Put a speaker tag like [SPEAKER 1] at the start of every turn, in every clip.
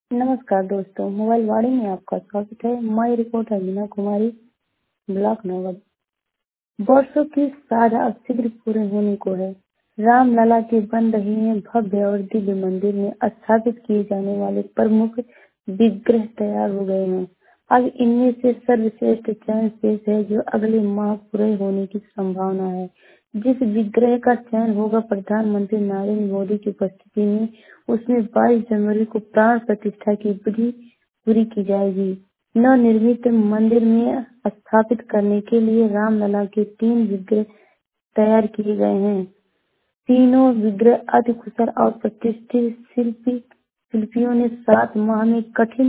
[SPEAKER 1] नमस्कार दोस्तों, मोबाइल वाणी में आपका स्वागत है। मैं रिपोर्टर मीना कुमारी, ब्लॉक नगर। वर्षों की साझा अब शीघ्र पूरे होने को है। रामलला के बन रहे हैं भव्य और दिव्य मंदिर में स्थापित किए जाने वाले प्रमुख विग्रह तैयार हो गए हैं। अब इनमें से सर्वश्रेष्ठ चयन शेष है, जो अगले माह पूरे होने की संभावना है। जिस विग्रह का चयन होगा प्रधानमंत्री नरेंद्र मोदी की उपस्थिति में, उसमें 22 जनवरी को प्राण प्रतिष्ठा की विधि पूरी की जाएगी। नवनिर्मित मंदिर में स्थापित करने के लिए रामलला के 3 विग्रह तैयार किए गए हैं। तीनों विग्रह अति कुशल और प्रतिष्ठित शिल्पियों ने 7 माह में कठिन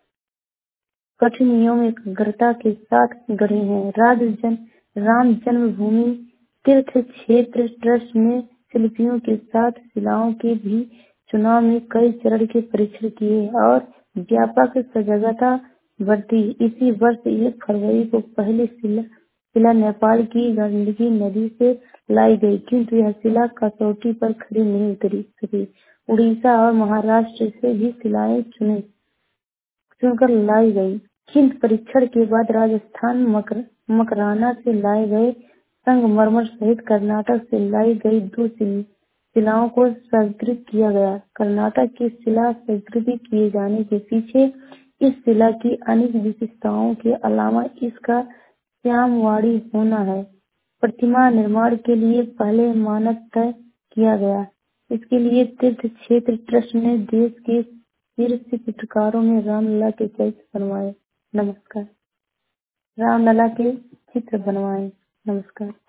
[SPEAKER 1] नियम एकाग्रता के साथ गढ़े हैं। राम जन्मभूमि तीर्थ क्षेत्र ट्रस्ट ने शिल्पियों के साथ शिलाओं के भी चुनाव में कई चरण के परीक्षण किए और व्यापक सजगता बरती। इसी वर्ष 1 फरवरी को पहली शिला नेपाल की गंडकी नदी से लाई गई, किंतु यह शिला कसौटी पर खरी नहीं उतरी सकी। उड़ीसा और महाराष्ट्र से भी शिलाएं चुनकर लाई गई, किंतु परीक्षण के बाद राजस्थान मकराना से लाए गए संगमरमर सहित कर्नाटक से लाई गई 2 शिलाओं को संस्कृत किया गया। कर्नाटक की शिला संस्कृत किए जाने के पीछे इस शिला की अनेक विशेषताओं के अलावा इसका श्यामवाड़ी होना है। प्रतिमा निर्माण के लिए पहले मानक तय किया गया। इसके लिए तीर्थ क्षेत्र ट्रस्ट ने देश के शीर्ष चित्रकारों में रामलला के चित्र बनवाए। नमस्कार। रामलला के चित्र बनवाए। नमस्कार।